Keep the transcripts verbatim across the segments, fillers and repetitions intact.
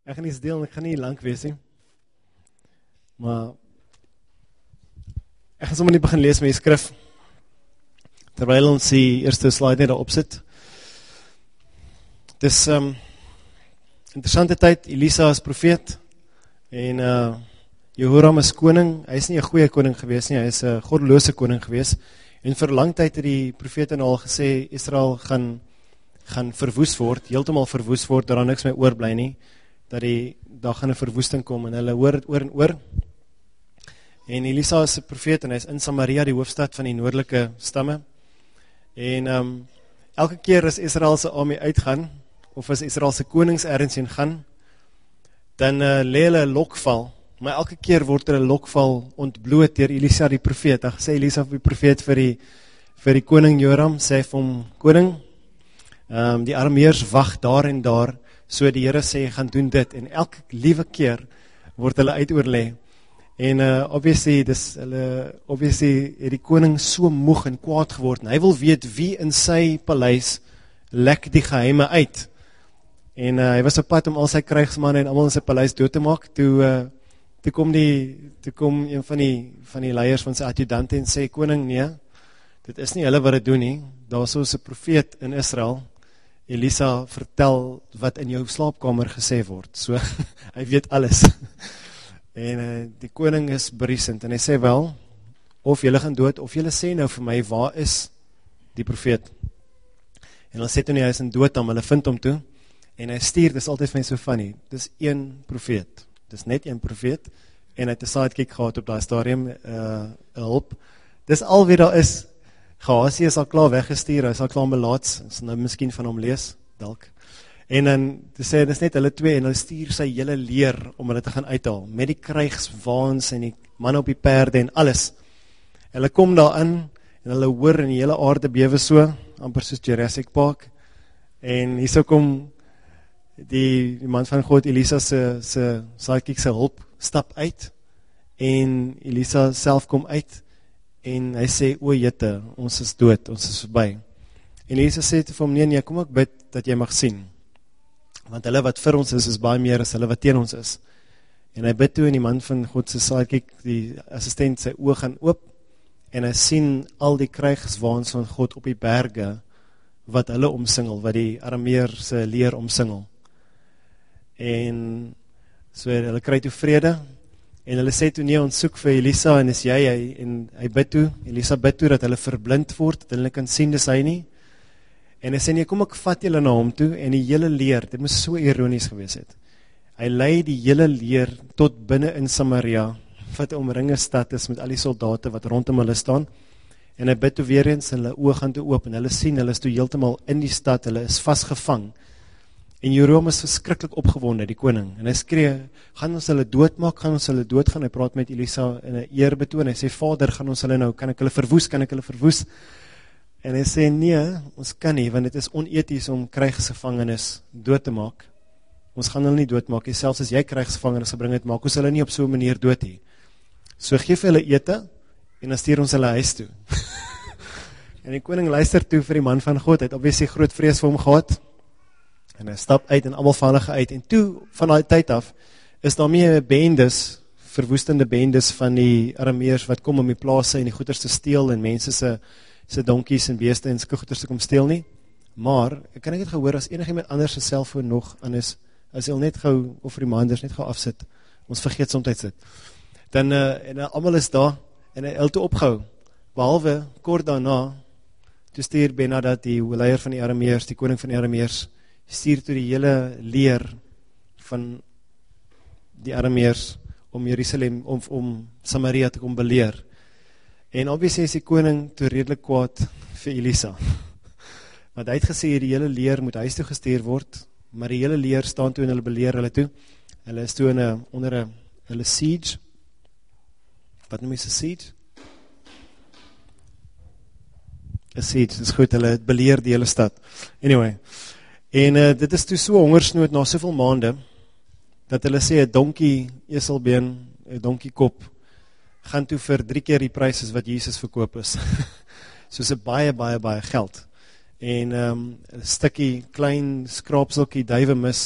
Ek gaan iets deel en ek gaan nie lang wees nie. Maar ek gaan sommer net begin lees met die skrif. Terwyl ons die eerste slide net daarop sit. Dis um, interessante tyd, Elisa is profeet en uh, Jehoram is koning. Hy is nie 'n goeie koning gewees nie, hy is 'n goddelose koning gewees. En vir lang tyd het die profete al gesê Israel gaan gaan verwoes word, heeltemal verwoes word, daar niks meer oorbly nie, dat die, daar gaan 'n verwoesting kom, en hulle hoor het oor en oor. En Elisa is 'n profeet, en hy is in Samaria, die hoofstad van die noordelike stamme. En um, elke keer as Israel se armee uitgaan, of as Israel se konings ergens heen gaan, dan uh, lê hulle 'n lokval, maar elke keer word hulle lokval ontbloot deur Elisa die profeet. Dan sê Elisa die profeet vir die, vir die koning Joram, sê vir hom, koning, Um, die Arameërs wag daar en daar, so die Here sê, gaan doen dit, en elke liewe keer word hulle uitoorlê. En uh, obviously, dis, hulle, obviously het die koning so moeg en kwaad geword, en hy wil weet wie in sy paleis lek die geheime uit. En uh, hy was op pad om al sy krygsmanne en allemaal in sy paleis dood te maak, toe, uh, toe kom die, toe kom een van die, van die leiers van sy adjudante en sê, koning, nee, dit is nie hulle wat dit doen nie, daar is soos 'n profeet in Israel, Elisa vertel wat in jou slaapkamer gesê word, so hy weet alles. En uh, die koning is beriesend, en hy sê wel, of jylle gaan dood, of jylle sê nou vir my, waar is die profeet? En hulle sê toe nie, hy is in Dotam, hulle vind hom toe, en hy stuur, dis altyd vir my so funny, dis een profeet, dis net een profeet, en hy het 'n sidekick gehad op daai stadium, uh, hulp, dis al wie daar is. Gehasie is al klaar weggestuur, hy is al klaar melaats, is nou miskien van hom lees, dalk. En dan, te sê, dis net hulle twee, en hulle stuur sy hele leer, om hulle te gaan uithaal, met die krygswaans, en die manne op die perde, en alles. Hulle kom daar in, en hulle hoor, en die hele aarde bewe so, amper soos Jurassic Park, en hier so kom, die, die man van God, Elisa se, se, sidekick se hulp, stap uit, en Elisa self kom uit, en hy sê, o jette, ons is dood, ons is verby. En Elisa sê vir hom, nee, nee, kom ek bid, dat jy mag sien. Want hulle wat vir ons is, is baie meer as hulle wat teen ons is. En hy bid toe, en die man van God se sidekick, die assistent, sy oog gaan oop, en hy sien al die krygswaans van God op die berge, wat hulle omsingel, wat die Arameer se leer omsingel. En so hulle kry toe vrede, en hulle sê toe, nee, ons soek vir Elisa, en is jy, hy, en hy bid toe, Elisa bid toe, dat hulle verblind word, dat hulle kan sien, dis hy nie, en hy sê, nee, kom ek vat julle na hom toe, en die hele leer, dit moes so ironies gewees het, hy lei die hele leer, tot binne in Samaria, wat 'n omringe stad is, met al die soldate, wat rondom hulle staan, en hy bid toe weer eens, en hulle oog gaan toe oop, en hulle sien, hulle is toe heeltemal in die stad, hulle is vastgevang, en Joram is verskriklik opgewonde, die koning, en hy skree, gaan ons hulle doodmaak, gaan ons hulle doodgaan, hy praat met Elisa in 'n eerbetoon, hy sê, vader, gaan ons hulle nou, kan ek hulle verwoes, kan ek hulle verwoes, en hy sê, nee, ons kan nie, want het is oneties om krygsgevangenes dood te maak, ons gaan hulle nie doodmaak, selfs as jy krygsgevangenes gebring het, maak ons hulle nie op so 'n manier dood nie, so geef hulle ete, en dan stuur ons hulle huis toe, en die koning luister toe vir die man van God, hy het obviously groot vrees vir hom gehad, en hy stap uit en allemaal van hulle uit, en toe, van die tyd af, is daar meer bendes, verwoestende bendes van die Arameërs, wat kom om die plaase en die goeders te steel, en mense se, se donkies en beeste en sulke goeders te kom steel nie, maar, ek kan ek het gehoor, as enig iemand anders sy cellfoon nog aan is, as hy net gauw, of reminders net gauw afsit, ons vergeet somtijds dit, dan, uh, en uh, allemaal is daar, en hy het toe opgehou, behalwe, kort daarna, toe stuur Benadad, die leier van die Arameërs, die koning van die Arameërs, stuur toe die hele leer van die Arameërs om Jerusalem, om, om Samaria te kom beleer. En obviously is die koning toe redelik kwaad vir Elisa. Want hy het gesê, die hele leer moet huis toe gestuur word, maar die hele leer staan toe en hulle beleer hulle toe. Hulle is toe in a, onder een, hulle siege. Wat noem jy se siege? Een siege, dis goed, hulle het beleer die hele stad. Anyway, en uh, dit is toe so hongersnood na soveel maande, dat hulle sê, een donkie eselbeen, een donkie kop, gaan toe vir drie keer die prijs is wat Jesus verkoop is. Soos een baie, baie, baie geld. En um, een stukkie klein skraapselkie duivemis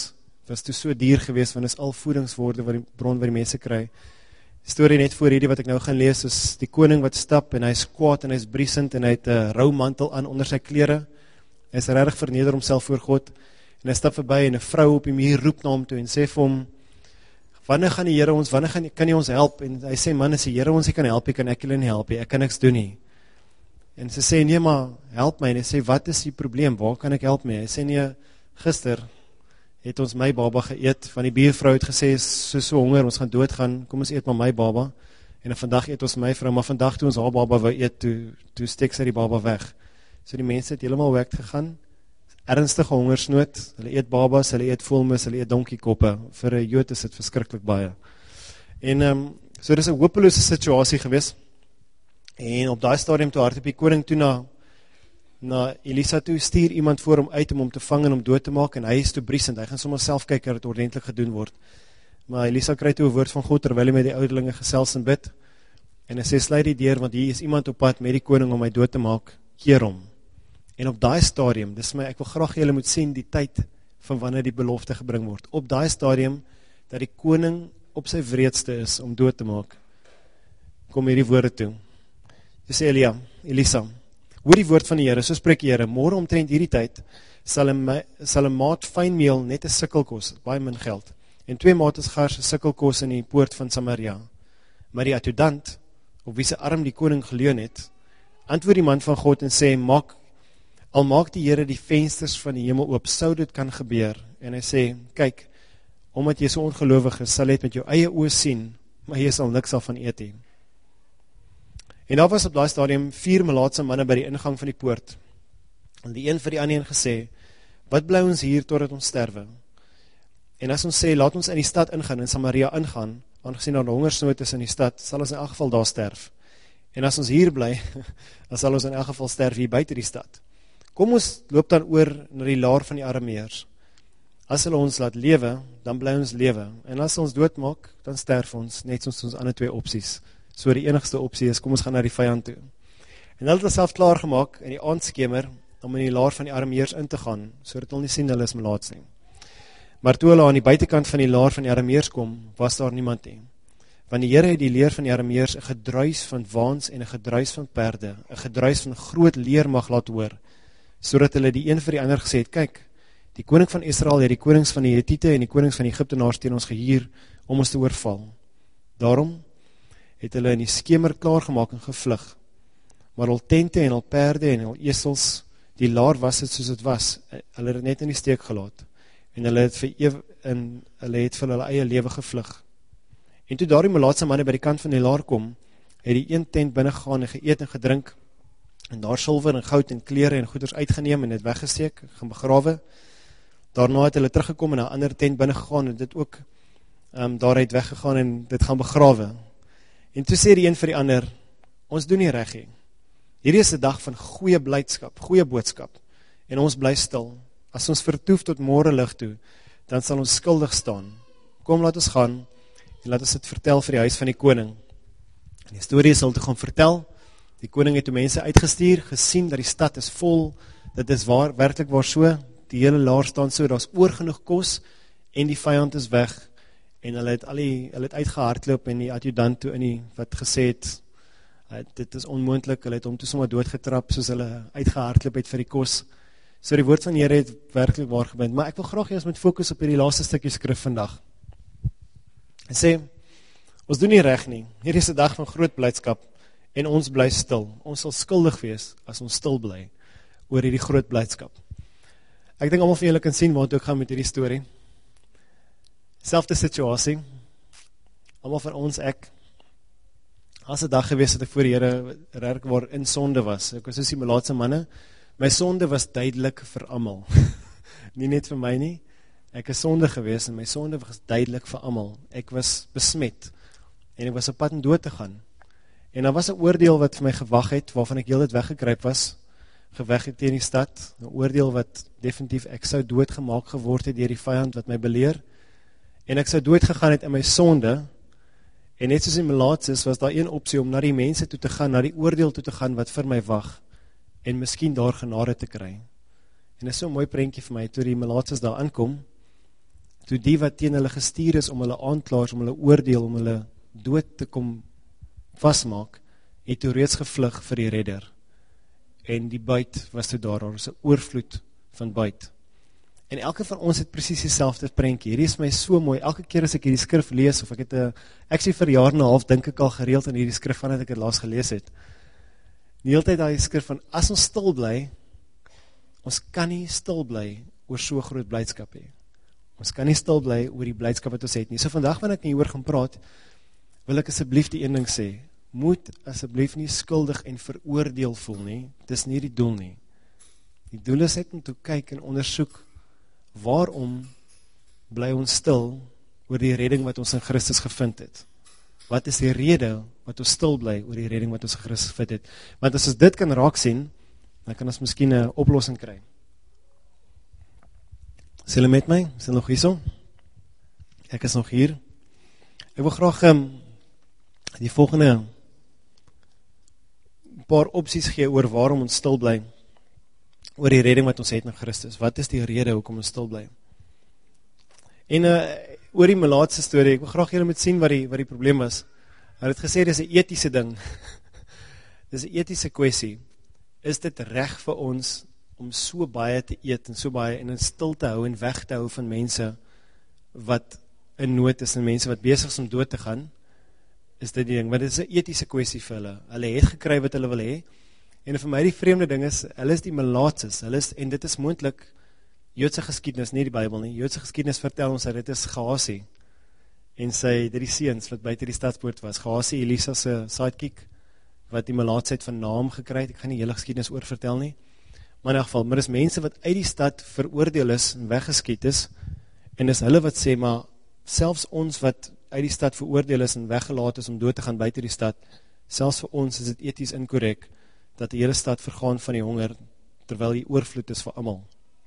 was toe so duur geweest, want is al voedingswoorde wat die bron wat die mense kry. Die storie net voor hierdie wat ek nou gaan lees, is die koning wat stap, en hy is kwaad, en hy is briesend, en hy het een rou mantel aan onder sy klere, hy is regtig verneder homself voor God, en hy stap verby, en een vrou op die muur roep na hom toe, en sê vir hom, wanneer gaan die Here ons, wanneer gaan, kan hy ons help, en hy sê, man, as die Here ons nie kan help, kan ek julle nie help, ek kan niks doen nie, en sy sê, nee, maar help my, en hy sê, wat is die probleem, waar kan ek help my, hy sê, nee, gister, het ons my baba geëet, van die buurvrou het gesê, so so honger, ons gaan doodgaan, kom ons eet maar my baba, en vandag eet ons my vrou, maar vandag toe ons haar baba wou eet, toe, toe steek sy die baba weg, so die mense het helemaal weg gegaan, ernstige hongersnood, hulle eet babas, hulle eet voelmis, hulle eet donkiekoppe, vir een Jood is dit verskrikkelijk baie, en um, so dit is een hopeloose situasie gewees, en op die stadium toe hardop die koning toe na, na Elisa toe, stuur iemand voor hom uit om hom te vang en om dood te maak, en hy is toe briesend, hy gaan sommer self kyk dat het ordentlik gedoen word, maar Elisa kry toe een woord van God, terwyl hy met die ouderlinge gesels en bid, en hy sê, sluit die deur, want hier is iemand op pad met die koning om my dood te maak, keer hom, en op die stadium, dis my, ek wil graag julle moet sien, die tyd van wanneer die belofte gebring word, op die stadium, dat die koning op sy wreedste is, om dood te maak, kom hier die woorde toe, jy sê Elia, Elisa, hoor die woord van die Here, so spreek die Here, môre omtrent hierdie tyd, sal een, sal een maat fyn meel net een sikkelkos, baie min geld, en twee mates gars een sikkelkos in die poort van Samaria, maar die adjudant, op wie sy arm die koning geleun het, antwoord die man van God en sê, maak, al maak die Here die vensters van die hemel oop, sou dit kan gebeur, en hy sê, kyk, omdat jy so ongelovig is, sal jy het met jou eie oë sien, maar jy sal niks al van eet heen. En daar was op die stadium vier melaatse manne by die ingang van die poort. En die een vir die ander een gesê, wat bly ons hier totdat ons sterwe? En as ons sê, laat ons in die stad ingaan, in Samaria ingaan, aangezien daar hongersnood is in die stad, sal ons in elk geval daar sterf. En as ons hier bly, dan sal ons in elk geval sterf hier buiten die stad. Kom ons loop dan oor na die laar van die Arameërs. As hulle ons laat lewe, dan bly ons lewe. En as ons doodmaak, dan sterf ons, net soos ons ander twee opsies. So die enigste opsie is, kom ons gaan na die vijand toe. En hulle het self klaargemaak in die aandskemer, om in die laar van die Arameërs in te gaan, so dat hulle nie sien hulle is melaats nie. Maar toe hulle aan die buitenkant van die laar van die Arameërs kom, was daar niemand nie. Want die Here het die leer van die Arameërs een gedruis van waans en een gedruis van perde, een gedruis van groot leer mag laat hoor, so dat hulle die een vir die ander gesê het, kyk, die koning van Israel het die konings van die Hethiete en die konings van die Egyptenaars teen ons gehuur, om ons te oorval. Daarom het hulle in die skemer klaargemaak en gevlug, maar al tente en al perde en al esels, die laar was het soos het was, hulle het net in die steek gelaat, en hulle het vir, eeuw, en hulle het vir hulle eie lewe gevlug. En toe daar die melaatse manne by die kant van die laar kom, het die een tent binnengegaan en geëet en gedrink, en daar silwer en goud en klere en goeders uitgeneem en het weggesteek, gaan begrawe. Daarna het hulle teruggekom en na 'n ander tent binnengegaan en dit ook um, daaruit weggegaan en dit gaan begrawe. En toe sê die een vir die ander, ons doen nie reg nie. Hierdie is 'n dag van goeie blydskap, goeie boodskap, en ons bly stil. As ons vertoef tot môre lig toe, dan sal ons skuldig staan. Kom, laat ons gaan, en laat ons dit vertel vir die huis van die koning. En die storie sal te gaan vertel, die koning het toe mense uitgestuur, gesien dat die stad is vol, dit is waar, werklik waar so, die hele laar staan so, daar is oor genoeg kos, en die vijand is weg, en hulle het, al die, hulle het uitgehardloop, en die adjudant toe in die, wat gesê het, uh, dit is onmoontlik, hulle het hom toe sommer doodgetrap, soos hulle uitgehardloop het vir die kos. So die woord van die Here het werklik waar gebind, maar ek wil graag eers met fokus op hierdie laaste stukkie skrif vandag. En sê, ons doen nie reg nie, hier is 'n dag van groot blydskap, en ons bly stil, ons sal skuldig wees, as ons stil bly, oor hierdie groot blydskap. Ek dink almal van julle kan sien waar ek gaan met hierdie storie. Selfde situasie, almal van ons, ek, as 'n dag gewees het ek voor die Here regtig waar in sonde was, ek was soos die melaatse manne, my sonde was duidelik vir almal, nie net vir my nie, ek is sonde gewees en my sonde was duidelik vir almal, ek was besmet, en ek was op pad om dood te gaan, en daar was 'n oordeel wat vir my gewag het, waarvan ek heel dit weggekruip was, geweg het teen die stad, 'n oordeel wat definitief ek sou doodgemaak geword het deur die vyand wat my beleer, en ek sou dood gegaan het in my sonde, en net soos die melaatses was daar een opsie om na die mense toe te gaan, na die oordeel toe te gaan wat vir my wag, en miskien daar genade te kry. En dit is so 'n mooi prentjie vir my, toe die melaatses daar aankom, toe die wat teen hulle gestuur is om hulle aanklaers, om hulle oordeel, om hulle dood te kom vasmaak, het toe reeds gevlug vir die redder. En die buit was toe daar, daar was 'n oorvloed van buit. En elke van ons het precies dieselfde prentjie. Hierdie is my so mooi, elke keer as ek hierdie skrif lees, of ek het, a, ek sê vir jaar en 'n half, dink ek al gereeld in hierdie skrif, van dat ek het laas gelees het. Die hele tyd die skrif van, as ons stil bly, ons kan nie stil bly oor so groot blydskap hê. Ons kan nie stil bly oor die blydskap wat ons het nie. So vandag wanneer ek hieroor gaan praat, wil ek asseblief die een ding sê, moet asseblief nie skuldig en veroordeel voel nie, dis nie die doel nie. Die doel is net om te kyk en ondersoek, waarom bly ons stil oor die redding wat ons in Christus gevind het? Wat is die rede wat ons stil bly oor die redding wat ons in Christus gevind het? Want as ons dit kan raak sien, dan kan ons miskien 'n oplossing kry. Is julle met my? Is julle nog hierso? Ek is nog hier. Ek wil graag um, die volgende paar opsies gee oor waarom ons stil bly oor die redding wat ons het in Christus. Wat is die rede hoekom ons stil bly? En uh, oor die melaatse storie, ek wil graag julle moet sien wat die, wat die probleem was. Hy het gesê, dit is 'n etiese ding. Dit is 'n etiese kwessie. Is dit reg vir ons om so baie te eet en so baie en in stil te hou en weg te hou van mense wat in nood is en mense wat besig is om dood te gaan? Is dit die ding, maar dit is 'n etiese kwessie vir hulle. Hulle het gekry wat hulle wil hê. En vir my die vreemde ding is, hulle is die melaatses, hulle is, en dit is moontlik Joodse geskiedenis, nie die Bybel nie. Joodse geskiedenis vertel ons dat dit is Gehazi en sy drie seuns wat buite die stadspoort was. Gehazi, Elisa se sidekick, wat die melaatsheid van naam gekry het. Ek gaan nie hele geskiedenis oor vertel nie. Maar in elk geval, maar is mense wat uit die stad veroordeel is en weggeskiet is, en is hulle wat sê, maar selfs ons wat uit die stad veroordeel is en weggelaat is om dood te gaan buite die stad, selfs vir ons is dit eties inkorrek dat die hele stad vergaan van die honger, terwyl die oorvloed is vir almal.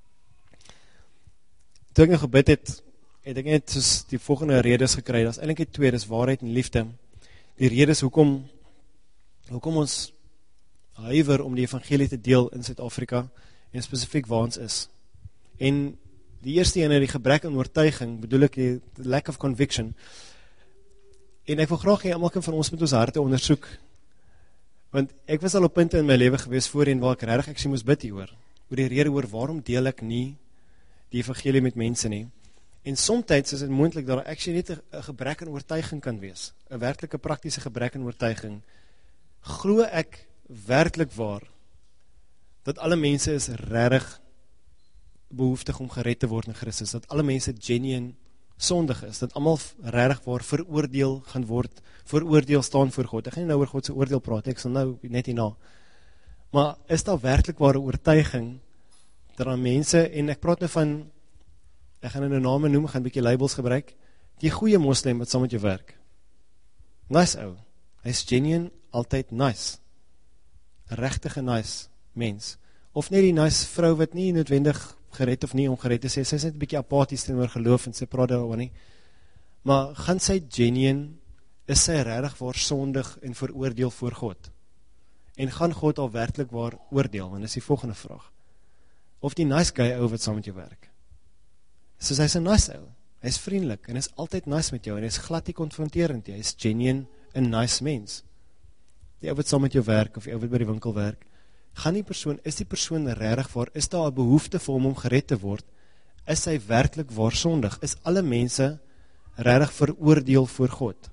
Toe ek nou gebid het, het ek net soos die volgende redes gekry, dat is eintlik die twee, dis waarheid en liefde. Die redes hoekom, hoekom ons huiwer om die evangelie te deel in Suid-Afrika, en spesifiek waar ons is. En die eerste ene, die gebrek aan oortuiging, bedoel ek die lack of conviction, en ek wil graag hê, almal kan van ons met ons harte ondersoek, want ek was al op punte in my lewe gewees voorheen, waar ek regtig ek sê moes bid hieroor, oor die rede oor waarom deel ek nie die evangelie met mense nie, en somtyds is dit moontlik dat ek sê net een gebrek aan oortuiging kan wees, een werklike praktiese gebrek aan oortuiging, glo ek werklik waar, dat alle mense is regtig behoeftig om gered te word in Christus, dat alle mense genuine sondig is, dat allemaal regtig waar veroordeel gaan word, veroordeel staan voor God. Ek gaan nie nou oor God se oordeel praat, ek sal nou net hierna. Maar is daar werklik ware oortuiging, dat daar mense, en ek praat nou van, ek gaan nou name noem, ek gaan 'n bietjie labels gebruik, die goeie moslim wat saam met jou werk. Nice ou, hy is genuine, altyd nice. Regtige nice mens. Of net die nice vrou wat nie noodwendig gered of nie ongered is, sy is net 'n bietjie apaties teenoor geloof en sy praat daaroor nie. Maar gaan sy genuine, is sy regtig waar sondig en veroordeel voor God? En gaan God al werklik waar oordeel? En dis die volgende vraag. Of die nice guy ou wat saam met jou werk. Soos hy is 'n nice ou. Hy is vriendelik en hy is altyd nice met jou en hy is glad nie konfronterend nie. Hy is genuine 'n nice mens. Die ou wat saam met jou werk of die ou wat by die winkel werk, gaan die persoon, is die persoon regtig waar, is daar 'n behoefte vir hom om gered te word? Is hy werklik waar sondig? Is alle mense regtig veroordeel voor God?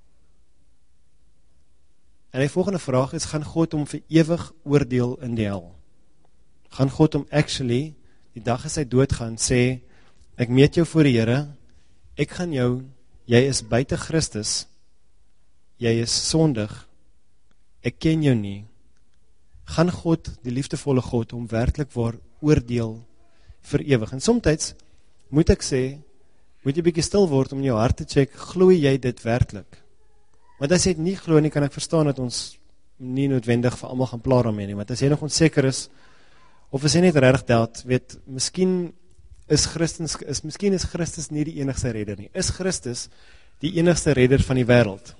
En die volgende vraag is, gaan God hom vir ewig oordeel in die hel? Gaan God hom actually, die dag as hy doodgaan, sê, ek meet jou voor die Here, ek gaan jou, jy is buite Christus, jy is sondig, ek ken jou nie, gaan God, die liefdevolle God, hom werklik waar oordeel vir ewig. En somtyds, moet ek sê, moet jy bietjie stil word om in jou hart te check, glo jy dit werklik? Want as jy het nie glo nie, kan ek verstaan dat ons nie noodwendig vir almal gaan pla daarmee nie, want as jy nog onseker is, of as jy net regtig doubt, weet, miskien is Christus, is, miskien is Christus nie die enigste redder nie. Is Christus die enigste redder van die wêreld?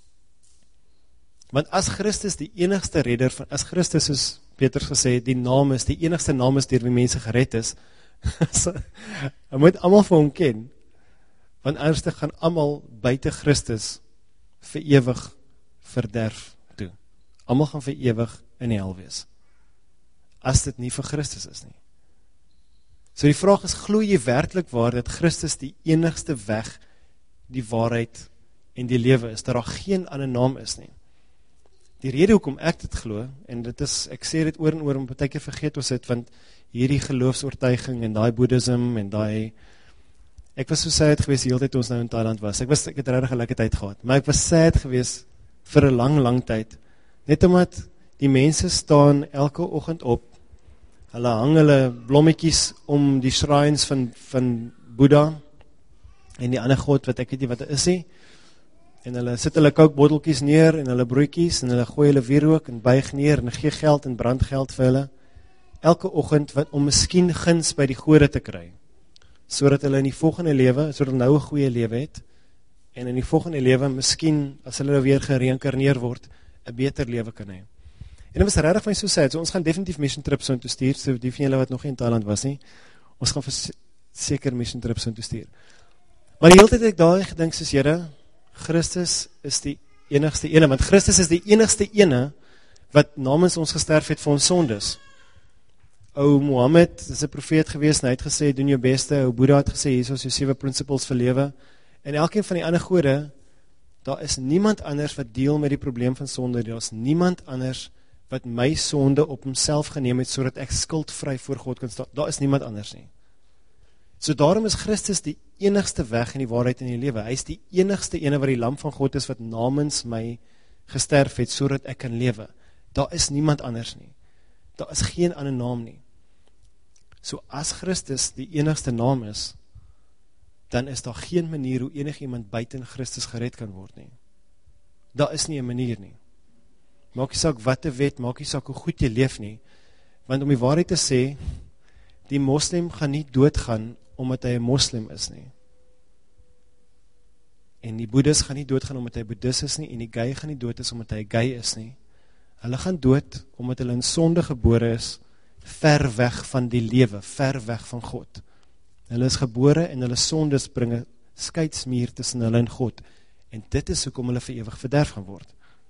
Want as Christus die enigste redder, van, as Christus, soos Petrus gesê, die naam is, die enigste naam is deur wie mense gered is, hy moet almal vir hom ken, Want anders gaan almal buite Christus vir ewig verderf toe. Almal gaan vir ewig in die hel wees. As dit nie vir Christus is nie. So die vraag is, glo jy werklik waar dat Christus die enigste weg, die waarheid en die lewe is, dat daar geen ander naam is nie. Die rede hoekom ek dit glo, en dit is, ek sê dit oor en oor, om baie keer vergeet ons het, want hierdie geloofsoortuiging en daai boeddhism en daai, ek was so sad gewees die hele tyd ons nou in Thailand was, ek was, ek het regtig 'n lekker tyd gehad, maar ek was sad gewees vir 'n lang, lang tyd, net omdat die mense staan elke oggend op, hulle hang hulle blommetjies om die shrines van, van Boeddha, en die ander god, wat ek weet nie wat dit is nie, en hulle sit hulle koukbotteltjies neer, en hulle broodjies, en hulle gooi hulle wierook, en buig neer, en gee geld en brandgeld vir hulle, elke oggend, wat, om miskien guns by die gode te kry, sodat hulle in die volgende lewe, sodat hulle nou 'n goeie lewe het, en in die volgende lewe, miskien, as hulle weer gereïnkarneer word, 'n beter lewe kan hê. En dit was regtig van so sad, so ons gaan definitief mission trips so toe stuur, so die van julle wat nog nie in Thailand was nie, ons gaan vir seker mission trips so toe stuur. Maar die hele tyd het ek daar gedink, soos Here, Christus is die enigste ene, want Christus is die enigste ene, wat namens ons gesterf het vir ons sondes. Ou Mohammed is 'n profeet gewees, en hy het gesê, doen jou beste, ou Boeddha het gesê, hier is jou sewe principles vir lewe, en elkeen van die ander gode, daar is niemand anders wat deel met die probleem van sonde, daar is niemand anders wat my sonde op homself geneem het, so dat ek skuldvry voor God kan staan, daar is niemand anders nie. So daarom is Christus die enigste weg in die waarheid in die lewe, hy is die enigste ene wat die lam van God is, wat namens my gesterf het, so dat ek kan lewe, daar is niemand anders nie, daar is geen ander naam nie. So as Christus die enigste naam is, dan is daar geen manier hoe enig iemand buiten Christus gered kan word nie. Daar is nie 'n manier nie. Maak nie saak wat 'n wet, maak nie saak hoe goed jy leef nie, want om die waarheid te sê, die moslim gaan nie doodgaan, omdat hy 'n moslim is nie. En die boeddhis gaan nie doodgaan, omdat hy boeddhis is nie, en die gay gaan nie dood is, omdat hy gay is nie. Hulle gaan dood, omdat hulle in sonde gebore is, ver weg van die lewe, ver weg van God. Hulle is gebore en hulle sondes bring 'n skeidsmuur tussen hulle en God, en dit is hoekom hulle vir ewig verderf gaan word.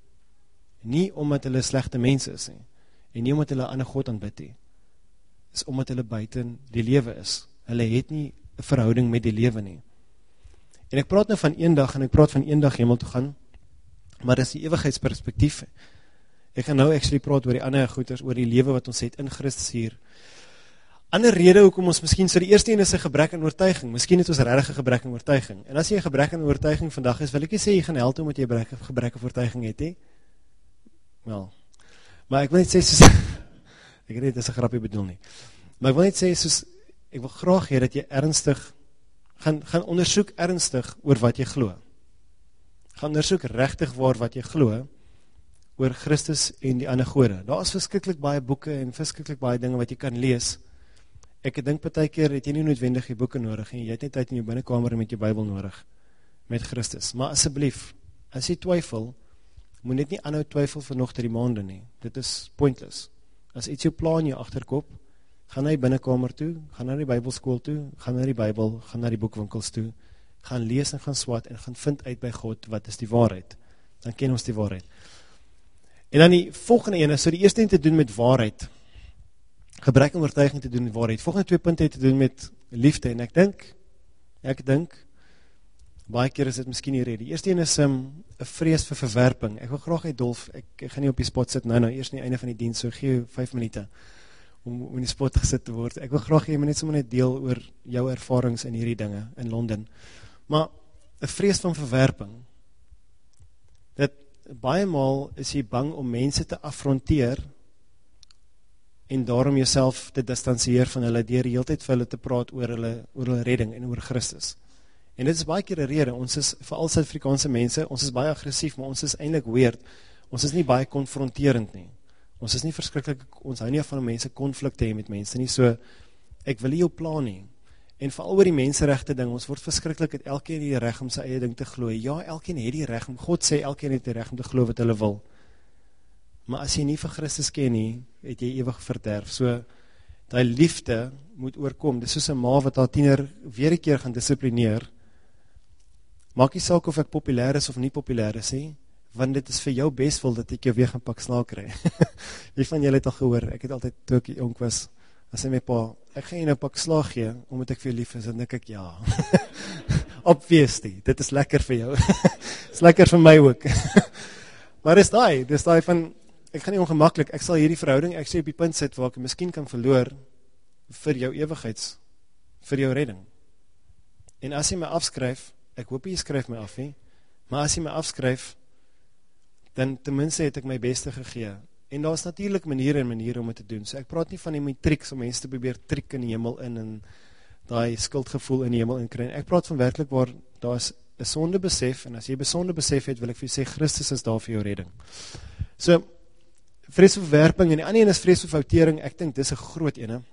Nie omdat hulle slegte mense is nie, en nie omdat hulle 'n ander God aanbid nie, is omdat hulle buiten die lewe is. Hulle het nie 'n verhouding met die lewe nie. En ek praat nou van eendag, en ek praat van eendag hemel toe gaan, maar dit is die ewigheidsperspektief. Ek gaan nou actually praat oor die ander goeders, oor die lewe wat ons het in Christus hier. Ander rede hoekom ons miskien, so die eerste een is 'n gebrek aan oortuiging, miskien het ons regtig 'n gebrek aan oortuiging, en as jy 'n gebrek aan oortuiging vandag is, wil ek nie sê jy gaan hel toe omdat jy 'n gebrek, gebrek aan oortuiging het, he? Wel, maar ek wil net sê, soos, ek weet nie, dit is 'n grapie bedoel nie, maar ek wil net sê, soos, ek wil graag hê dat jy ernstig, gaan, gaan ondersoek ernstig oor wat jy glo, gaan ondersoek regtig waar wat jy glo, oor Christus en die ander gode. Daar is verskriklik baie boeke en verskriklik baie dinge wat jy kan lees. Ek dink partykeer het jy nie noodwendig die boeke nodig nie, jy het net tyd in jou binnekamer met jou Bybel nodig, met Christus. Maar asseblief, as jy twyfel, moet net nie aanhou twyfel vir nog drie maande nie. Dit is pointless. As iets jou pla in jou agterkop, gaan na die binnekamer toe, gaan na die Bybelskool toe, gaan na die Bybel, gaan na die boekwinkels toe, gaan lees en gaan swat en gaan vind uit by God wat is die waarheid. Dan ken ons die waarheid. En dan die volgende ene, so die eerste een te doen met waarheid, gebrek aan oortuiging te doen met waarheid, volgende twee punte te doen met liefde, en ek dink, ek dink, baie keer is dit miskien nie rede. Die eerste een is 'n um, vrees vir verwerping. Ek wil graag hê Dolf, ek, ek gaan nie op die spot sit nou, nou eers nie einde van die diens, so gee jou vyf minute om, om in die spot gesit te word. Ek wil graag hê, maar net sommer net deel oor jou ervarings in hierdie dinge in Londen. Maar 'n vrees van verwerping. Dat baie maal is jy bang om mense te affronteer en daarom jouself te distansieer van hulle deur die hele tyd vir hulle te praat oor hulle, oor hulle redding en oor Christus. En dit is baie keer 'n rede, ons is, veral Suid-Afrikaanse mense, ons is baie aggressief, maar ons is eintlik weird, ons is nie baie konfronterend nie. Ons is nie verskriklik, ons hou nie van om mense konflik te hê met mense nie, so, ek wil nie jou pla nie. En veral oor die menseregte ding, ons word verskriklik, het elkeen die reg om sy eie ding te glo. Ja, elkeen het die reg, God sê elkeen het die reg om te glo wat hulle wil. Maar as jy nie vir Christus ken nie, het jy ewig verderf. So, die liefde moet oorkom. Dit is soos 'n ma wat haar tiener weer 'n keer gaan dissiplineer, Maak nie saak of ek populair is of nie populair is nie, want dit is vir jou bestwil dat ek jou weer gaan pak slaag kry. Wie van julle het al gehoor, ek het altyd, toe ek jong was, as hy my pa, ek gaan jy nou pak slaag gee, omdat ek vir jou lief is, dan dink ek ja. Obviously, dit is lekker vir jou. Dit is lekker vir my ook. Maar dis daai, dis daai van, ek gaan nie ongemaklik, ek sal hierdie verhouding, ek sê op die punt sit, waar ek miskien kan verloor, vir jou ewigheids, vir jou redding. En as jy my afskryf, ek hoop jy skryf my af nie, maar as jy my afskryf, dan ten minste het ek my beste gegee. En daar is natuurlijk maniere en maniere om het te doen. So ek praat nie van die matrieks om mense te probeer trik in die hemel in en die skuldgevoel in die hemel in kry. Ek praat van werkelijk waar daar is een sonde besef, en as jy besonde besef het, wil ek vir jy sê, Christus is daar vir jou redding. So, vrees vir verwerping, en die ander een is vrees vir foutering, ek dink dis een groot ene.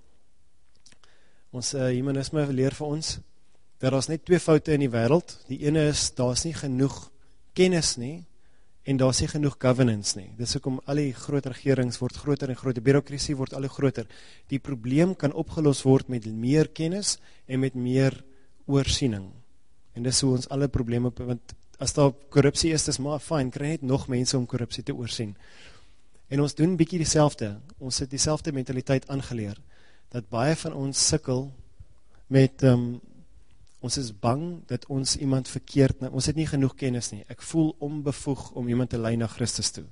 Ons uh, humanisme leer vir ons, dat daar is net twee foute in die wêreld. Die ene is, daar is nie genoeg kennis nie, en daar is nie genoeg governance nie. Dis ook om al die groot regerings word groter en groter, bureaukrasie word al die groter. Die probleem kan opgelos word met meer kennis en met meer oorsiening. En dis hoe ons alle probleme, want as daar korrupsie is, dis maar fijn, kry net nog mense om korrupsie te oorsien. En ons doen bykie dieselfde, ons het dieselfde mentaliteit aangeleer, dat baie van ons sukkel met, um, ons is bang dat ons iemand verkeerd, ons het nie genoeg kennis nie, ek voel onbevoeg om iemand te lei na Christus toe.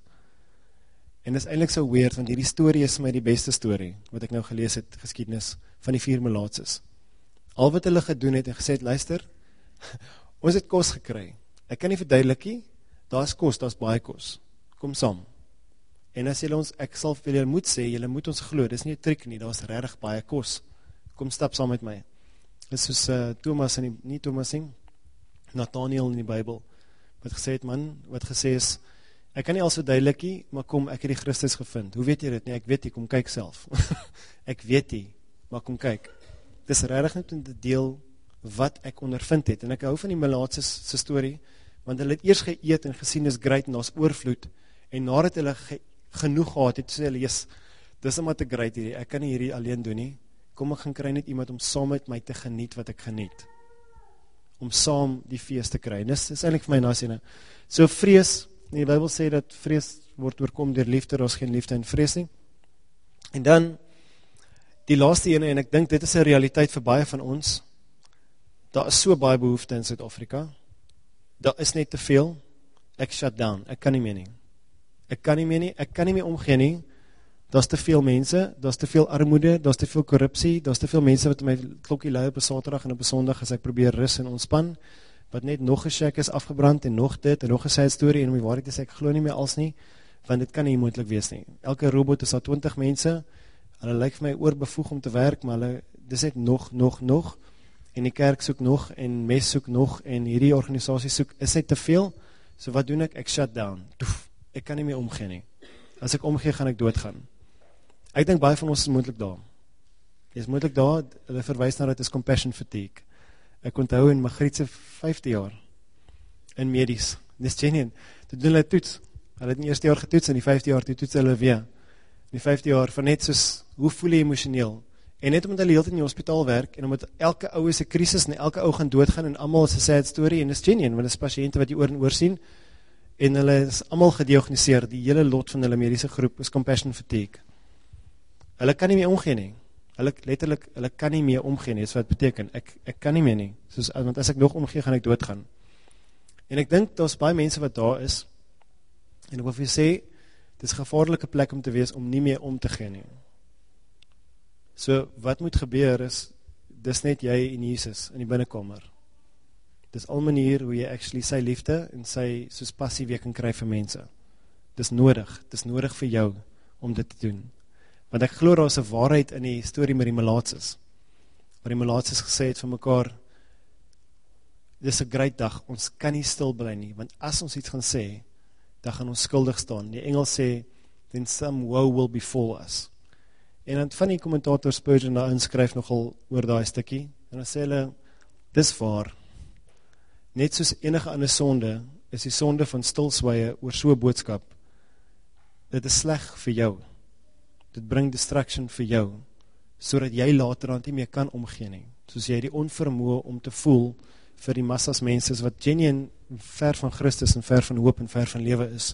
En dit is eintlik so weird, want hierdie storie is my die beste storie, wat ek nou gelees het, geskiedenis, van die vier melaatses. Al wat hulle gedoen het en gesê het, luister, ons het kos gekry, ek kan nie verduidelik nie, daar is kos, daar is baie kos, kom saam. En as julle ons, ek sal vir julle moet sê, julle moet ons glo, dit is nie 'n trick nie, daar is regtig baie kos, kom stap saam met my. Dit is soos uh, Thomas, in die, nie Thomas nie, Nathaniel in die Bybel, wat gesê het, man, wat gesê is, ek kan nie als verduidelik nie, maar kom, ek het die Christus gevind. Hoe weet jy dit? Nee, ek weet nie, kom kyk self. Ek weet nie, maar kom kyk. Dit is regtig net om te deel wat ek ondervind het. En ek hou van die melaatses se storie, want hulle het eers geëet en gesien is great en daar is oorvloed. En nadat hulle ge, genoeg gehad het, sê hulle, yes, dis maar te great hierdie, ek kan nie hierdie alleen doen nie. Kom, ek gaan kry net iemand om saam met my te geniet wat ek geniet. Om saam die feest te kry. En dis, dis eintlik vir my nasiene. So vrees, die Bybel sê dat vrees word oorkom deur liefde, daar is geen liefde in vrees nie. En dan, die laaste ene, en ek dink dit is 'n realiteit vir baie van ons, daar is so baie behoefte in Suid-Afrika, daar is net te veel, ek shut down, ek kan nie meer nie. Ek kan nie meer nie, ek kan nie meer omgee nie, daar is te veel mense, daar is te veel armoede, daar is te veel korrupsie, daar is te veel mense wat my klokkie lui op 'n Saterdag en op 'n Sondag as ek probeer rus en ontspan, wat net nog 'n shack is afgebrand en nog dit en nog 'n side story en om die waarheid te sê, ek glo nie meer als nie, want dit kan nie moontlik wees nie. Elke robot is daar twintig mense, hulle lyk vir my oorbevoeg om te werk, maar hulle, dis net nog, nog, nog, en die kerk soek nog, en mes soek nog, en hierdie organisasie soek, is net te veel, so wat doen ek? Ek shut down, Toef, ek kan nie meer omgee nie. As ek omgee, gaan ek doodgaan. Ek dink baie van ons is moontlik daar. Is moontlik daar, hulle verwys na dit is compassion fatigue. Ek onthou in my Grietse vyfde jaar, in medies, dis genuine, toe doen hulle toets, hulle het in die eerste jaar getoets, en die vyfde jaar, toe toets hulle weer, in die vyfde jaar, van net soos, hoe voel jy emotioneel, en net omdat hulle heel in die hospitaal werk, en omdat elke ou is 'n krisis, en elke ou gaan doodgaan, en allemaal is 'n sad story, en dis genuine, want dis patiënte wat jy oor en oor sien, en hulle is allemaal gediagnoseer, die hele lot van hulle mediese groep is compassion fatigue. Hulle kan nie meer omgee nie, hulle letterlik, hulle kan nie meer omgee nie, is wat het beteken, ek, ek kan nie meer nie, soos, want as ek nog omgee, gaan ek doodgaan. En ek dink, daar is baie mense wat daar is, en ek wil vir jy sê, dit is een gevaarlike plek om te wees, om nie meer om te gee nie. So, wat moet gebeur is, dis net jy en Jesus, in die binnenkamer. Dis al manier, hoe jy actually sy liefde, en sy, soos passie weer kan kry vir mense. Dis nodig, dis nodig vir jou, om dit te doen. Want ek glo daar is 'n waarheid in die storie met die melaatses, waar die melaatses gesê het vir mekaar, dis 'n great dag, ons kan nie stil bly nie, want as ons iets gaan sê, dan gaan ons skuldig staan. Die Engels sê, then some woe will befall us. En dan van die kommentator Spurgeon daar inskryf nogal oor daai stukkie, en dan sê hulle, dis waar, net soos enige ander sonde, is die sonde van stilswye oor so 'n boodskap, dit is sleg vir jou, dit bring distraction vir jou, so dat jy later aan nie meer kan omgee nie, soos jy die onvermoë om te voel, vir die massas mense is, wat genuine ver van Christus en ver van hoop en ver van lewe is.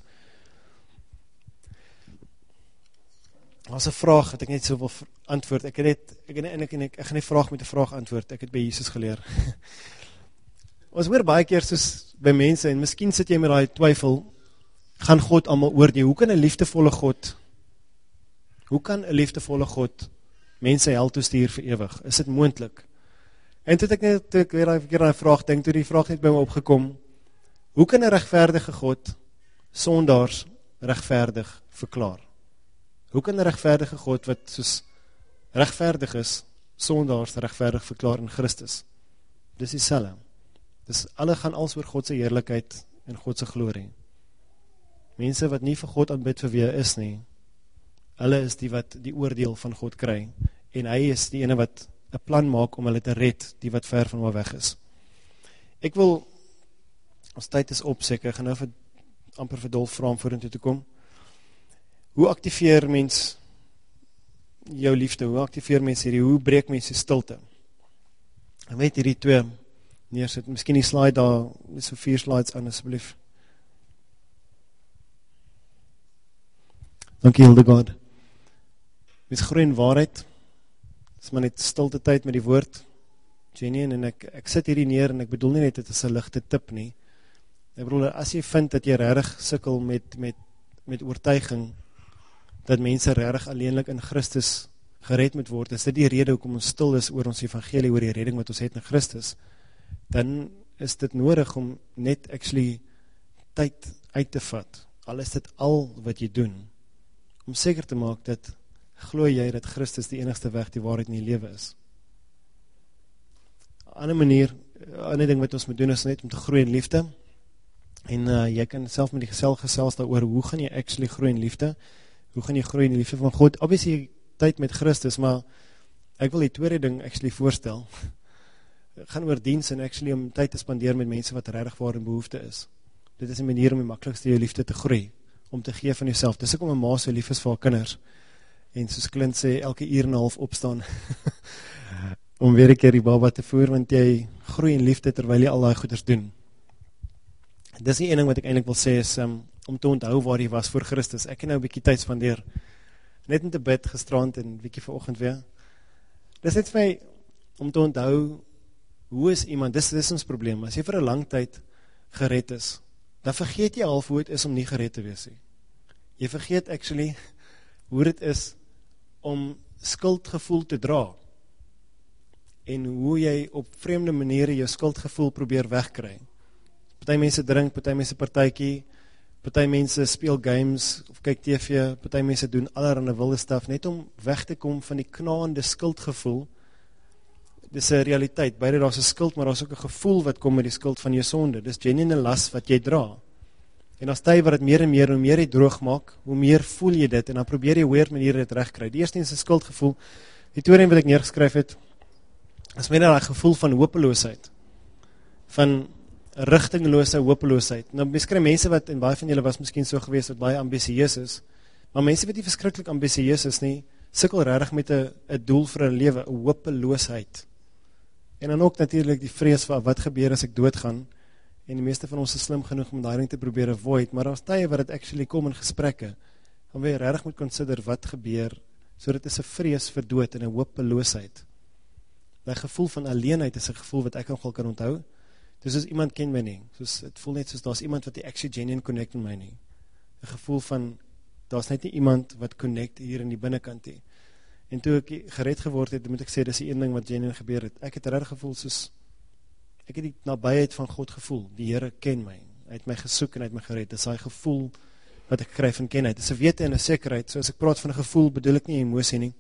As 'n vraag, het ek net so wil antwoord, ek het net, ek, ek, ek, ek, ek gaan nie vraag met 'n vraag antwoord, ek het by Jesus geleer. Ons hoor baie keer soos by mense, en miskien sit jy met daai twyfel, gaan God almal oordeel, hoe kan 'n liefdevolle God, hoe kan 'n liefdevolle God mense hel toe stuur vir ewig, is dit moontlik? En toe het ek net, toe ek weer een keer aan die vraag denk, toe die vraag net by my opgekom, hoe kan 'n regverdige God sondaars regverdig verklaar? Hoe kan 'n regverdige God, wat soos regverdig is, sondaars regverdig verklaar in Christus? Dis dieselfde. Dis alle gaan als oor God se heerlikheid en God se glorie. Mense wat nie vir God aanbid vir wie hy is nie, hulle is die wat die oordeel van God kry, en hy is die ene wat 'n plan maak om hulle te red, die wat ver van waar weg is. Ek wil, ons tyd is op, seker, ek gaan nou vir, amper vir Dolf vra om vorentoe te kom. Hoe activeer mens jou liefde? Hoe activeer mens hierdie? Hoe breek mens die stilte? En weet hierdie twee neersit, miskien die slide daar, so vier slides aan, asseblief. Dankie Hildegard. Mens groei in waarheid, is maar net stilte tyd met die woord, genuine, en ek, ek sit hierdie neer, en ek bedoel nie net, dit is 'n ligte tip nie. Ek bedoel, as jy vind dat jy regtig sukkel met, met, met oortuiging, dat mense regtig alleenlik in Christus gered moet word, is dit die rede hoekom ons stil is oor ons evangelie, oor die redding wat ons het in Christus, dan is dit nodig om net actually tyd uit te vat, al is dit al wat jy doen, om seker te maak dat, glo jy dat Christus die enigste weg, die waarheid in die lewe is. 'n Ander manier, 'n ander ding wat ons moet doen, is net om te groei in liefde, en uh, jy kan self met die gesel gesels daaroor, hoe gaan jy actually groei in liefde, hoe gaan jy groei in die liefde van God, obviously tyd met Christus, maar ek wil die tweede ding actually voorstel, gaan oor diens en actually om tyd te spandeer met mense wat regtig waar in behoefte is. Dit is 'n manier om die maklikste jou liefde te groei, om te gee van jouself. Dis ook om 'n ma so lief is vir haar kinders, en soos Clint sê, elke uur en 'n half opstaan, om weer 'n keer die baba te voer, want jy groei in liefde terwyl jy al daai goeders doen. Dis die een ding wat ek eintlik wil sê, is um, om te onthou waar jy was voor Christus. Ek het nou 'n bietjie tyd spandeer, net in te bid, gisterand en 'n bietjie vanoggend weer. Dis net vir my, om te onthou, hoe is iemand, dis, dis ons probleem, as jy vir 'n lang tyd gered is, dan vergeet jy half hoe het is om nie gered te wees nie. Jy vergeet actually, hoe het is om skuldgevoel te dra, en hoe jy op vreemde maniere jou skuldgevoel probeer wegkry. Party mense drink, party mense partytjie, party mense speel games, of kyk T V, party mense doen allerhande wilde staf, net om weg te kom van die knaande skuldgevoel. Dis 'n realiteit, beide daar's 'n skuld, maar daar's ook 'n gevoel wat kom met die skuld van jou sonde. Dis genuine las wat jy dra. En as tyd wat dit meer en meer, hoe meer jy droog maak, hoe meer voel jy dit, en dan probeer jy weird maniere dit regkry. Die eerste is 'n skuldgevoel. Die tweede wat ek neergeskryf het, is meer daai gevoel van hopeloosheid, van rigtinglose hopeloosheid. Nou, mens kry mense wat, en baie van julle was miskien so gewees, wat baie ambisieus is, maar mense wat nie verskriklik ambisieus is nie, sukkel regtig met 'n 'n doel vir 'n lewe, 'n hopeloosheid. En dan ook natuurlik die vrees van wat gebeur as ek doodgaan, en die meeste van ons is slim genoeg om daai ding te probeer avoid, maar daar's tye wat dit actually kom in gesprekke, dan wil jy regtig moet consider wat gebeur, so dit is 'n vrees vir dood en 'n hopeloosheid. Die gevoel van alleenheid is 'n gevoel wat ek nogal kan onthou. Dus as iemand ken my nie, soos, het voel net soos daar's iemand wat die actually genuine connect met my nie. 'n Gevoel van, daar's net nie iemand wat connect hier in die binnekant nie. En toe ek gered geword het, moet ek sê, dis die een ding wat genuine gebeur het. Ek het regtig gevoel soos, ek het die nabyheid van God gevoel, die Here ken my, hy het my gesoek en hy het my gered, dis daai gevoel wat ek kry van kenheid, dis 'n wete en 'n sekerheid, so as ek praat van 'n gevoel, bedoel ek nie emosie nie.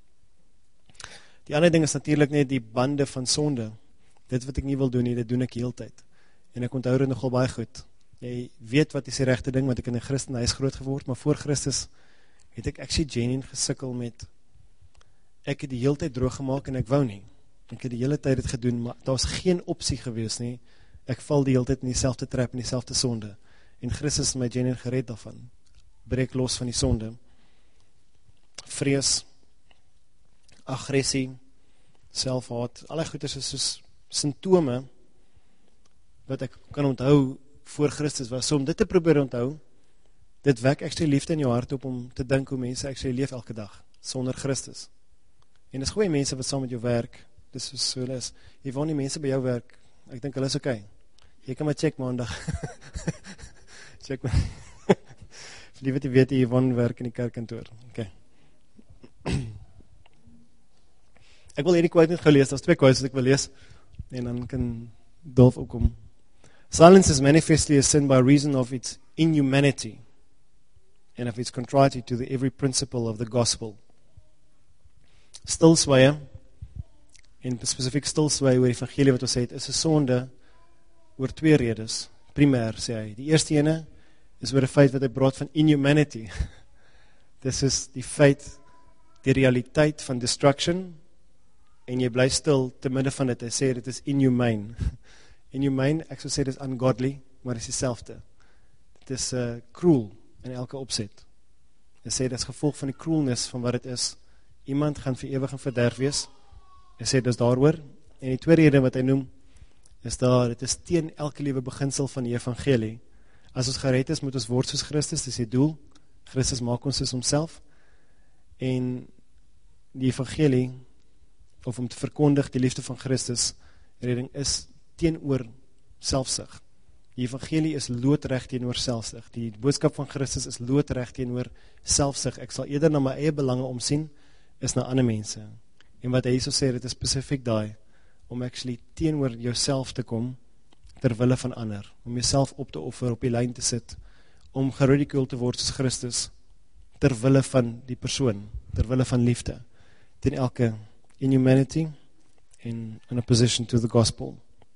Die ander ding is natuurlik net die bande van sonde, dit wat ek nie wil doen nie, dit doen ek heeltyd, en ek onthou dit nogal baie goed, jy weet wat is die regte ding, want ek in 'n Christenhuis groot geword, maar voor Christus het ek actually genuine gesukkel met, ek het die heeltyd droog gemaak en ek wou nie, ek het die hele tyd dit gedoen, maar daar was geen opsie gewees nie, ek val die hele tyd in die selfde trap, in die selfde sonde, en Christus het my genuine gered daarvan, breek los van die sonde, vrees, aggressie, selfhaat, alle goeders is soos symptome wat ek kan onthou voor Christus was, so om dit te probeer onthou, dit wek actually liefde in jou hart op om te dink hoe mense actually leef elke dag, sonder Christus. En dis goeie mense wat saam met jou werk, dis so so hulle is, jy woon die mense by jou werk, ek dink hulle is okay. Jy kan maar check maandag. Check maar. Liewe te weet, jy woon werk in die kerkkantoor. Okay. Ek wil hierdie quote net gelees, daar's twee quotes wat ek wil lees, en dan kan Dolf opkom. Silence is manifestly a sin by reason of its inhumanity and of its contrariety to the every principle of the gospel. Stilswye, en spesifiek stilswye oor die evangelie wat ons sê, is 'n sonde oor twee redes. Primêr sê hy, die eerste ene is oor die feit wat hy praat van inhumanity. Dis is die feit, die realiteit van destruction, en jy bly stil te midde van dit, hy sê dit is inhumane. Inhumane, ek sou sê dit is ungodly, maar dit is dieselfde. Dit is uh, cruel in elke opset. Hy sê dit is gevolg van die cruelness van wat dit is. Iemand gaan vir ewig en verderf wees. Hy sê dit is daaroor. En die tweede rede wat hy noem, is daar, dit is teen elke liewe beginsel van die evangelie. As ons gered is, moet ons word soos Christus, dis die doel. Christus maak ons soos homself. En die evangelie, of om te verkondig die liefde van Christus, redding is teenoor selfsug. Die evangelie is loodreg teenoor selfsug. Die boodskap van Christus is loodreg teenoor selfsug. Ek sal eerder na my eie belange omsien, is na ander mense. En wat hy so sê, dit is spesifiek daai, om actually teenoor jouself te kom, terwille van ander, om jouself op te offer, op die lyn te sit, om geridicule te word soos Christus, terwille van die persoon, terwille van liefde, teen elke inhumanity, en in opposition to the gospel.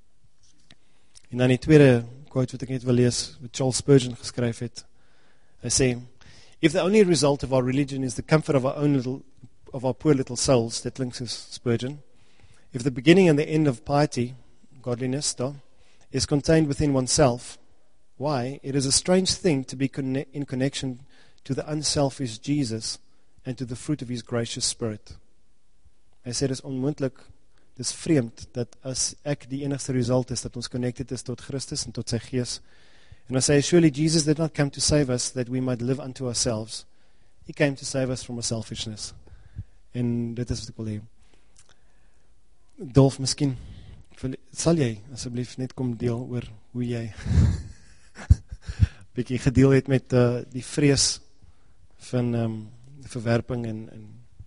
En dan die tweede quote wat ek net wil lees, wat Charles Spurgeon geskryf het, hy sê, if the only result of our religion is the comfort of our own little, of our poor little souls, that links is Spurgeon, if the beginning and the end of piety, godliness, though, is contained within oneself, why, it is a strange thing to be conne- in connection to the unselfish Jesus and to the fruit of his gracious spirit. Hy sê, dit is onmoontlik, dit is vreemd, dat as ek die enigste result is, dat ons connected is tot Christus en tot sy gees. En dan sê hy, surely Jesus did not come to save us, that we might live unto ourselves. He came to save us from our selfishness. En dit is wat ek wil hê. Dolf, miskien, sal jy asseblief net kom deel oor hoe jy bietjie gedeel het met uh, die vrees van um, verwerping en, en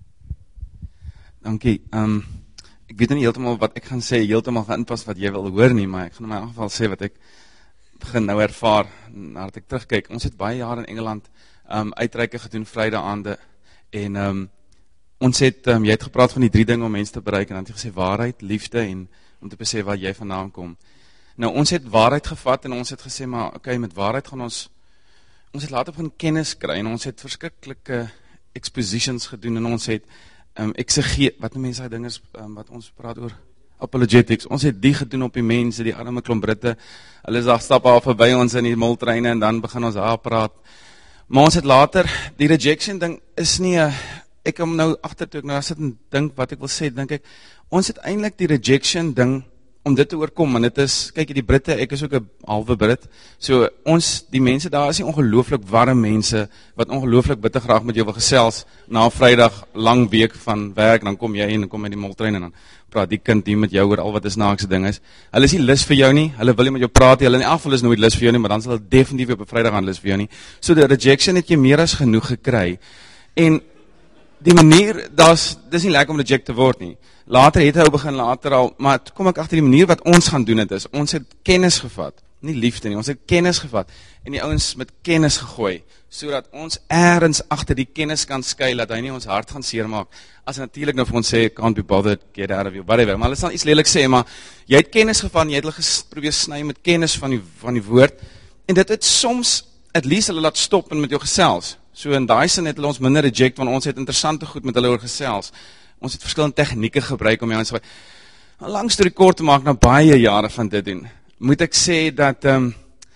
Dankie. Um, ek weet nie heeltemal wat ek gaan sê, heeltemal gaan inpas wat jy wil hoor nie, maar ek gaan in my geval sê wat ek begin nou ervaar, nadat ek terugkyk. Ons het baie jaar in Engeland um, uitreike gedoen, Vrydaande, en um, ons het, um, jy het gepraat van die drie dinge om mense te bereik, en dan het jy gesê waarheid, liefde, en om te besef waar jy vandaan kom. Nou, ons het waarheid gevat, en ons het gesê, maar oké, okay, met waarheid gaan ons, ons het later begin kennis kry, en ons het verskriklike expositions gedoen, en ons het, um, exegee, wat die mense die ding is, um, wat ons praat oor, apologetics, ons het die gedoen op die mense, die arme klomp Britte, hulle is daar stap al verby ons in die moltreine, en dan begin ons daar praat, maar ons het later, die rejection ding is nie, ek kom nou achter toe ek nou sit en dink wat ek wil sê, dink ek, ons het eintlik die rejection ding, om dit te oorkom, en dit is, kyk die Britte, ek is ook een halve Brit, so ons, die mense daar is nie ongelooflik warm mense, wat ongelooflik bitter graag met jou wil gesels, na Vrydag, lang week van werk, dan kom jy en dan kom jy die moltrein, en dan praat die kind die met jou oor al wat is naakse ding is, hulle is nie lus vir jou nie, hulle wil nie met jou praat, hulle in die afval is nooit lus vir jou nie, maar dan sal hulle definitief op een Vrydag aan lus vir jou nie, so die rejection het jy meer as genoeg gekry, en die manier, das, dis nie lekker om reject te word nie. Later het hy ook begin, later al, maar kom ek achter die manier wat ons gaan doen het is, ons het kennis gevat, nie liefde nie, ons het kennis gevat, en die ouens met kennis gegooi, so dat ons ergens achter die kennis kan skuil, dat hy nie ons hart gaan seermaak, as hy natuurlijk nou vir ons sê, can't be bothered, get out of you, whatever, maar hulle sal iets lelijk sê, maar jy het kennis gevat, jy het hulle probeer sny met kennis van die, van die woord, en dit het soms, at least hulle laat stop en met jou gesels, so in die sin het hulle ons minder reject, want ons het interessante goed met hulle oor gesels. Ons het verskillende tegnieke gebruik om jou aan te sê. Lang storie kort te maak, na baie jare van dit doen, moet ek sê dat um,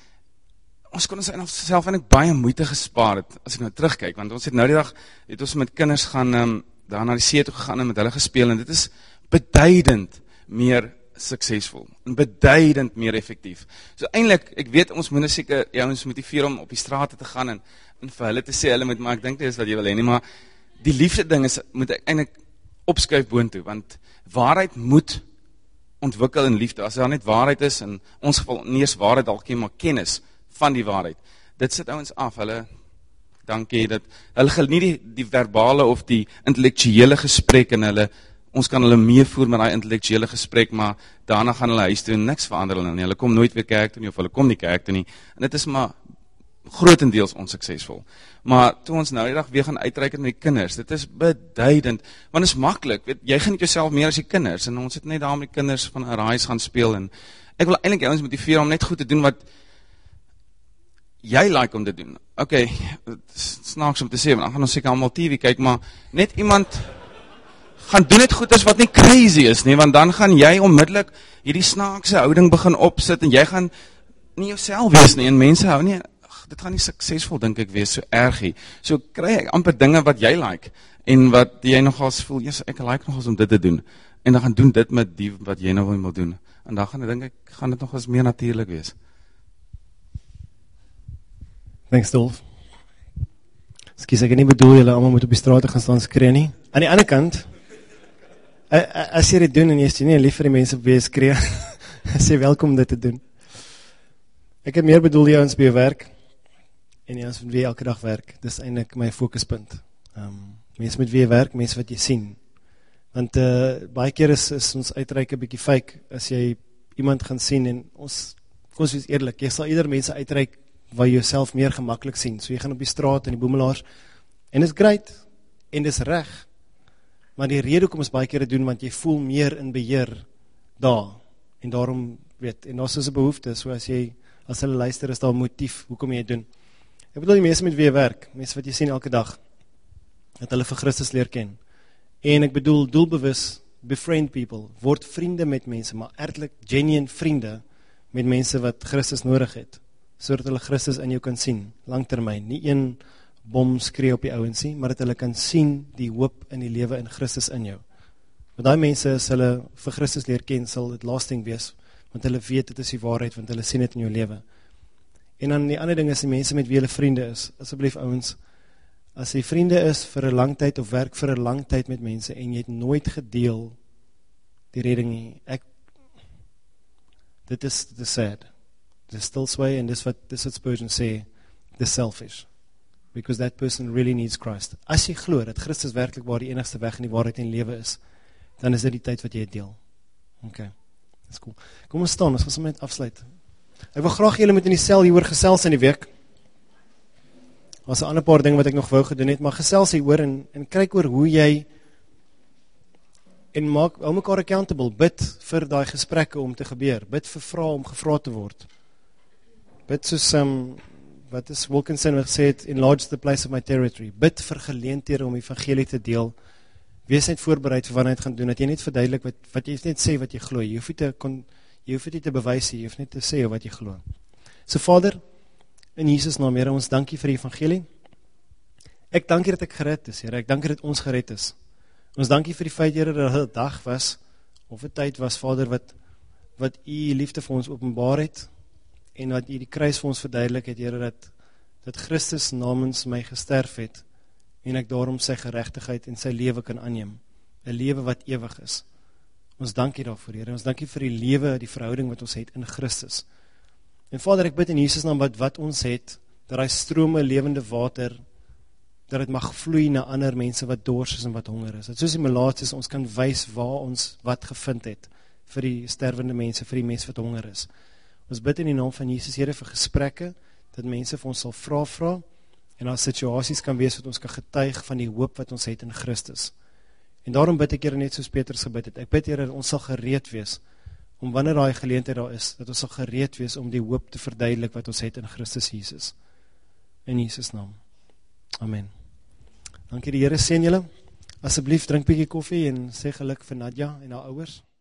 ons kon ons self en ek baie moeite gespaar het, as ek nou terugkyk, want ons het nou die dag, het ons met kinders gaan, um, daar na die see toe gegaan en met hulle gespeel, en dit is beduidend meer suksesvol en beduidend meer effektief. So eintlik, ek weet ons moet seker ouens motiveer om op die strate te gaan en, en vir hulle te sê hulle moet, maar ek dink dit is wat jy wil hê nie, maar die liefde ding is moet ek eintlik opskuif boontoe, want waarheid moet ontwikkel in liefde. As daar net waarheid is, in ons geval nie eens waarheid dalk nie, maar kennis van die waarheid. Dit sit ouens af, hulle dankie dat hulle gel nie die, die verbale of die intellektuele gesprek en hulle ons kan hulle meevoer met daai intellektuele gesprek, maar daarna gaan hulle huis toe en niks verander hulle nie. Hulle kom nooit weer kerk toe nie of hulle kom nie kerk toe nie. En dit is maar grotendeels onsuksesvol. Maar toe ons nou die dag weer gaan uitreik met die kinders, dit is beduidend, want is maklik, weet, jy geniet jouself meer as die kinders, en ons het net daar met die kinders van Arise gaan speel, en ek wil eintlik ons motiveer om net goed te doen wat jy like om te doen. Ok, het is snaaks om te sê, want dan gaan ons seker allemaal T V kyk, maar net iemand gaan doen het goed as wat nie crazy is nie, want dan gaan jy onmiddellik hierdie snaakse houding begin opsit, en jy gaan nie jouself wees nie, en mense hou nie, ach, dit gaan nie suksesvol, dink ek, wees, so ergie. So kry ek amper dinge wat jy like, en wat jy nogals voel, yes, ek like nogals om dit te doen, en dan gaan doen dit met die wat jy nou wil doen, en dan gaan, denk ek, gaan dit nogals meer natuurlijk wees. Thanks, Dolf. Excuse, ek het nie bedoel, julle allemaal moet op die straat gaan staan skree nie. Aan die ander kant, as jy dit doen, en jy is nie lief vir die mense op wie jy skree, is jy welkom om dit te doen. Ek het meer bedoel jy ons by jou werk, en jy ons met wie jy elke dag werk. Dis eintlik my fokuspunt. Um, mense met wie jy werk, mense wat jy sien. Want uh, baie keer is, is ons uitreik 'n bietjie fake, as jy iemand gaan sien, en ons, kom ons wees eerlik, jy sal ieder mense uitreik, waar jy jouself meer gemakkelijk sien. So jy gaan op die straat en die boemelaars, en dit is great, en dit is reg, maar die rede kom ons baie keer doen, want jy voel meer in beheer daar, en daarom, weet, en daar is een behoefte, so as jy, as hulle luister, is daar een motief, hoekom jy doen. Ek bedoel die mense met wie jy werk, mense wat jy sien elke dag, dat hulle vir Christus leer ken, en ek bedoel doelbewus, befriend people, word vriende met mense, maar eerlik, genuine vriende, met mense wat Christus nodig het, so dat hulle Christus in jou kan sien, langtermyn, nie een bom skree op die ouensie, maar dat hulle kan sien die hoop in die lewe in Christus in jou. Want die mense, as hulle vir Christus leer ken, sal dit lasting wees, want hulle weet, dit is die waarheid, want hulle sien dit in jou lewe. En dan die ander ding is, die mense met wie hulle vriende is, asseblief ouens, as jy vriende is vir 'n lang tyd, of werk vir 'n lang tyd met mense, en jy het nooit gedeel die redding nie, ek, dit is, dit is sad. Dit is still sway, en dis wat, dis wat Spurgeon sê, dis selfish, because that person really needs Christ. As jy glo dat Christus werklik waar die enigste weg in die waarheid en lewe is, dan is dit die tyd wat jy deel. Ok, that's cool. Kom ons staan, ons gaan sommer net afsluit. Ek wil graag julle met in die sel hieroor gesels in die week. As 'n ander paar ding wat ek nog wou gedoen het, maar gesels hieroor en, en kyk oor hoe jy en maak hou mekaar accountable, bid vir daai gesprekke om te gebeur, bid vir vra om gevra te word. Bid soos, um, wat is Wilkinson wat gesê het, enlarge the place of my territory, bid vir geleenthede om evangelie te deel, wees net voorbereid vir wanneer jy het gaan doen, dat jy net verduidelik, wat, wat jy net sê wat jy glo, jy hoef nie te, kon, jy hoef nie te bewys, jy hoef net te sê wat jy glo. So Vader, in Jesus naam, Here, ons dankie vir die evangelie, ek dankie dat ek gered is, Here, ek dankie dat ons gered is, ons dankie vir die feit, Here, dat het dag was, of het tyd was, Vader, wat, wat u liefde vir ons openbaar het, en wat u die kruis vir ons verduidelik het, Here, dat, dat Christus namens my gesterf het, en ek daarom sy gerechtigheid en sy lewe kan aanneem, een lewe wat ewig is. Ons dankie daarvoor, Here, ons dankie vir die lewe, die verhouding wat ons het in Christus. En Vader, ek bid in Jesus naam, wat, wat ons het, dat hy strome lewende water, dat het mag vloei na ander mense wat dors is en wat honger is. Dat soos die melaats is, ons kan wys waar ons wat gevind het, vir die stervende mense, vir die mense wat honger is. Ons bid in die naam van Jesus, Here, vir gesprekke, dat mense vir ons sal vra vra, en daar situasies kan wees wat ons kan getuig van die hoop wat ons het in Christus. En daarom bid ek, Here, net soos Petrus gebid het. Ek bid, Here, dat ons sal gereed wees, om wanneer daai geleentheid daar is, dat ons sal gereed wees om die hoop te verduidelik wat ons het in Christus Jesus. In Jesus naam. Amen. Dankie die Here, seën julle. Asseblief drink bietjie koffie en sê geluk vir Nadja en haar ouers.